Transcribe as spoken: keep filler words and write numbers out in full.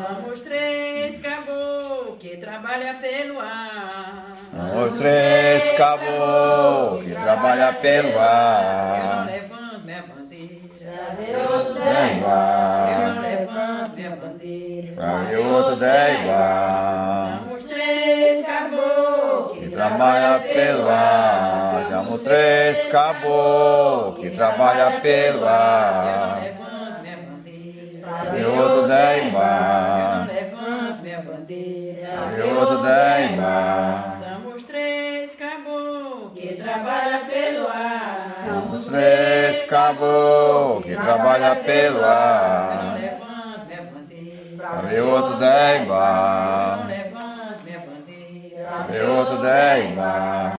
Somos três caboclos que trabalham pelo ar. Somos três caboclos que trabalham pelo ar. Eu não levanto minha bandeira, ver outro derribar. Eu não levanto minha bandeira, pra ver outro derribar. Somos três caboclos que trabalham pelo ar. Somos três caboclos que trabalham pelo ar. Eu não levanto minha bandeira, pra ver outro derribar. Eu não levanto minha bandeira, pra ver outro derribar. Somos três caboclos que trabalham pelo ar. Somos três caboclos que trabalham pelo Eu ar. não levanto minha bandeira, pra ver outro derribar. Eu não levanto minha bandeira, pra ver outro derribar.